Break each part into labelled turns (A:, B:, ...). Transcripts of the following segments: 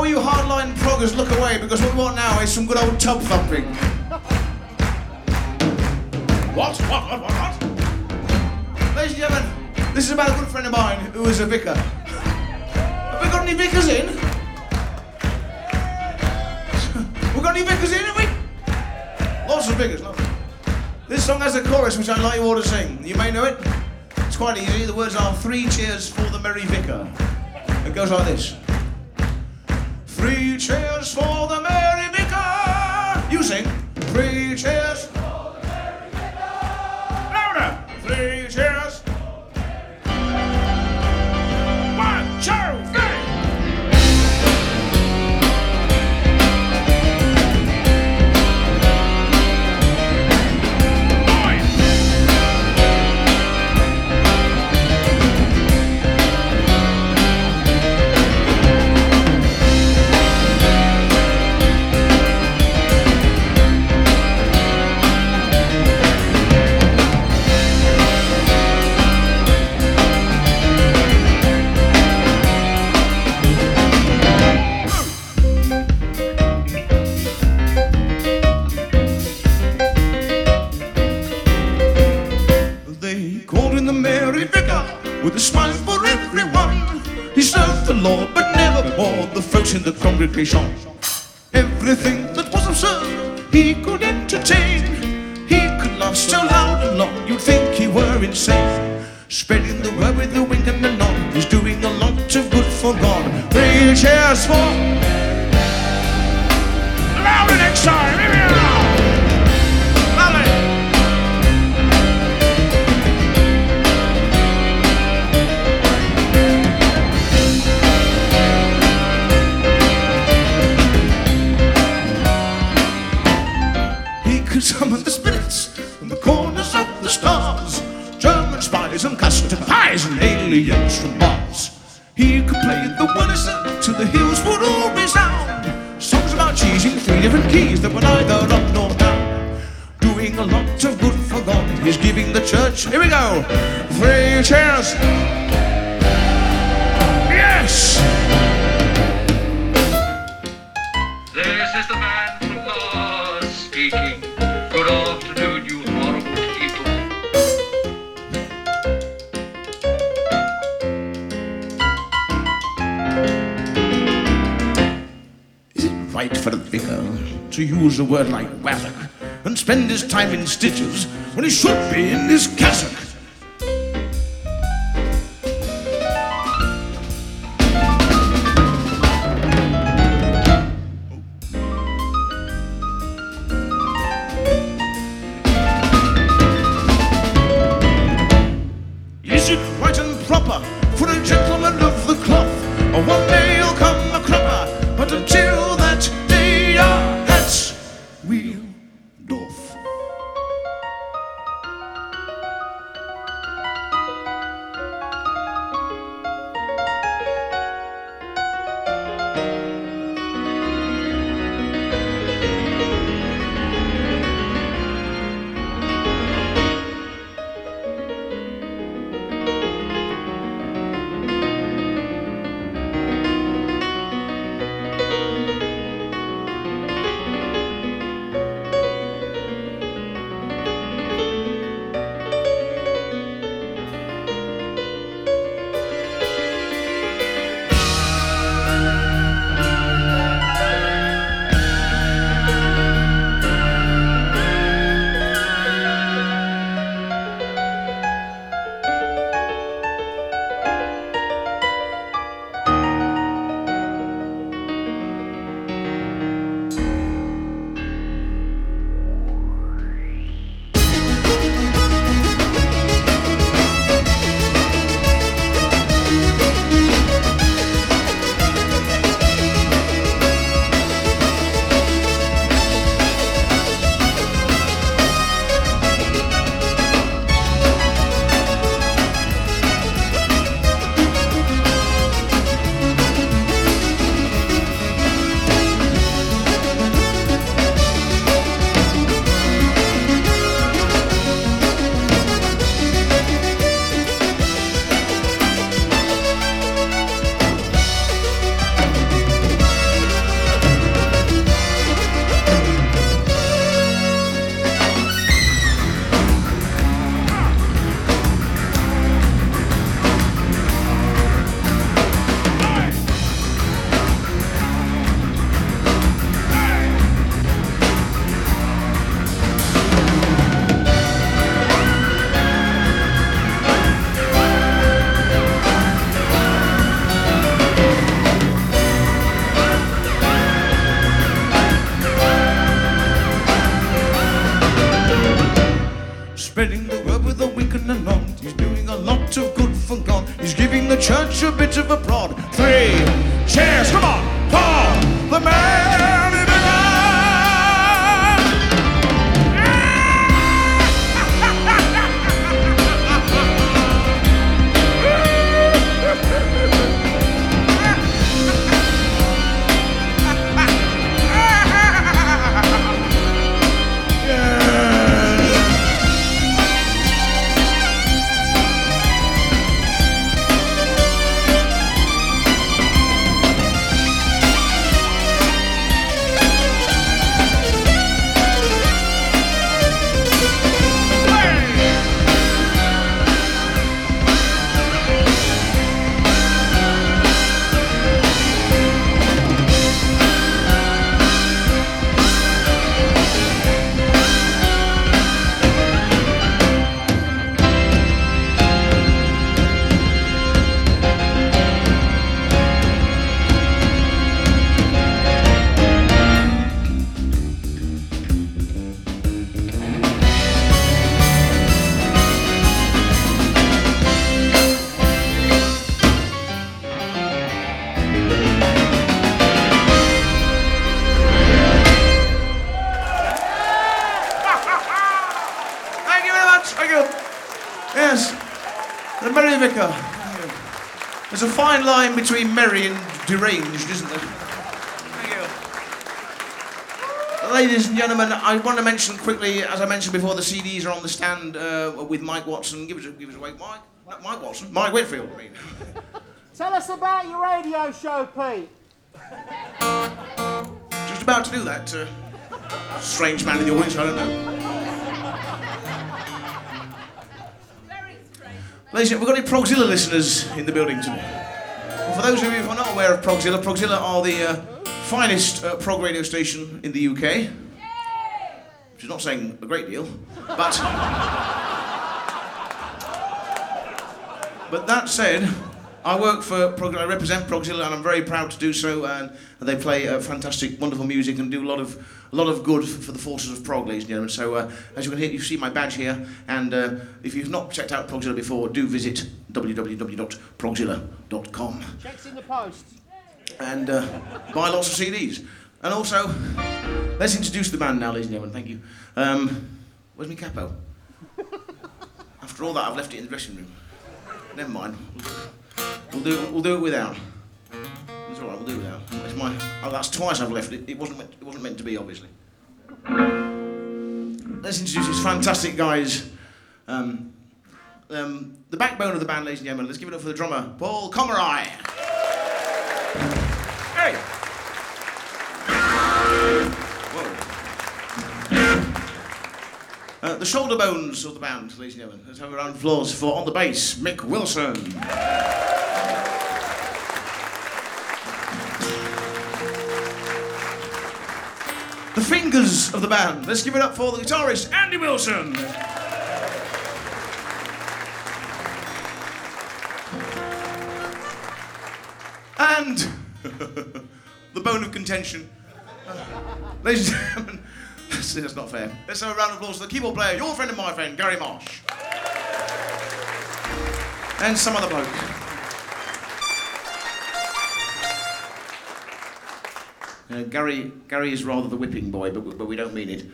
A: you hardline proggers, look away, because what we want now is some good old tub thumping. What? Ladies and gentlemen, this is about a good friend of mine who is a vicar. Have we got any vicars in? We got any vicars in, have we? Lots of vicars, lovely. This song has a chorus which I'd like you all to sing. You may know it. It's quite easy. The words are 3 cheers for the merry vicar. It goes like this. 3 cheers for the merry vicar. You sing. 3 cheers for the merry vicar. Louder. 3 cheers. 1, 2, 3. With a smile for everyone, he served the Lord, but never bored the folks in the congregation. Everything that was absurd, he could entertain. He could laugh so loud and long, you'd think he were insane. Spreading the word with a wink and a nod, he's doing a lot of good for God. 3 cheers for... Louder next time, here we are! Summon the spirits from the corners of the stars, German spies and custard pies and aliens from Mars. He could play the word till the hills would all resound. Songs about cheese in 3 different keys that were neither up nor down. Doing a lot of good for God, he's giving the church. Here we go. 3 cheers. Yes.
B: This is the man from Mars speaking. Good afternoon, you horrible people.
A: Is it right for a vicar to use a word like wazzock and spend his time in stitches when he should be in his cassock? Is it right and proper for a gentleman of the cloth? Or one day he'll come a cropper, but until that day our hats we'll doff. church a bit of a prod. 3 cheers, come on, for the Merry Vicar! Thank you. Yes, the Merry Vicar. There's a fine line between merry and deranged, isn't there? Thank you. Ladies and gentlemen, I want to mention quickly, as I mentioned before, the CDs are on the stand with Mike Watson. Give us a wake, Mike. Not Mike Watson. Mike Whitfield, I mean.
C: Tell us about your radio show, Pete.
A: Just about to do that. Strange man in the audience, I don't know. Ladies and gentlemen, we've got any Progzilla listeners in the building today? Well, for those of you who are not aware of Progzilla, Progzilla are the finest prog radio station in the UK. Which is not saying a great deal, but... But that said, I represent Progzilla, and I'm very proud to do so, and they play fantastic, wonderful music and do a lot of good for the forces of prog, ladies and gentlemen. So, as you can hear, you see my badge here, and if you've not checked out Progzilla before, do visit www.progzilla.com.
C: Checks in the post.
A: And buy lots of CDs. And also, let's introduce the band now, ladies and gentlemen. Thank you. Where's my capo? After all that, I've left it in the dressing room. Never mind. We'll do it without. It's all right. We'll do it without. That's twice I've left it. It wasn't meant to be, obviously. Let's introduce these fantastic guys. The backbone of the band, ladies and gentlemen. Let's give it up for the drummer, Paul Comeray. Hey. Whoa. The shoulder bones of the band, ladies and gentlemen. Let's have a round of applause for, on the bass, Mick Wilson. The fingers of the band. Let's give it up for the guitarist, Andy Wilson. And the bone of contention. Ladies and gentlemen, that's not fair. Let's have a round of applause for the keyboard player, your friend and my friend, Gary Marsh. And some other bloke. Gary is rather the whipping boy, but we don't mean it.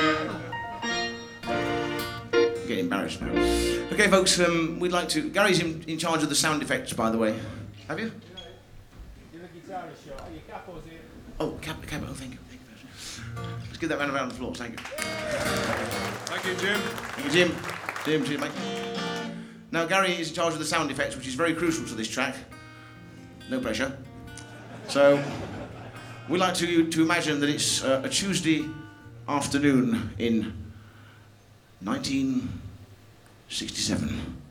A: I'm getting embarrassed now. Okay, folks, we'd like to... Gary's in charge of the sound effects, by the way. Have you?
C: Give a guitarist shot. Your capo's here.
A: Oh, capo, thank you. Let's give that round of applause, thank you.
D: Thank you, Jim.
A: Thank you, Jim, mate. Now, Gary is in charge of the sound effects, which is very crucial to this track. No pressure. So... we like to imagine that it's a Tuesday afternoon in 1967.